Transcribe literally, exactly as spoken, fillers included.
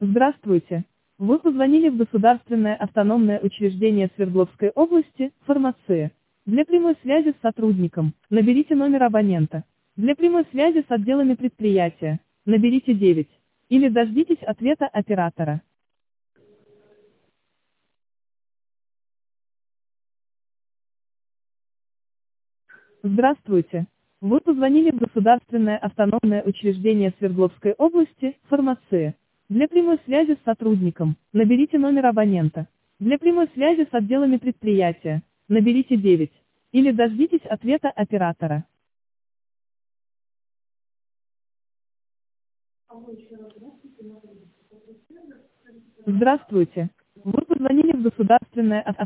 Здравствуйте. Вы позвонили в Государственное автономное учреждение Свердловской области, фармация. Для прямой связи с сотрудником, наберите номер абонента. Для прямой связи с отделами предприятия, наберите девять. Или дождитесь ответа оператора. Здравствуйте. Вы позвонили в Государственное автономное учреждение Свердловской области, фармация. Для прямой связи с сотрудником, наберите номер абонента. Для прямой связи с отделами предприятия, наберите девять. Или дождитесь ответа оператора. Здравствуйте. Вы позвонили в Государственное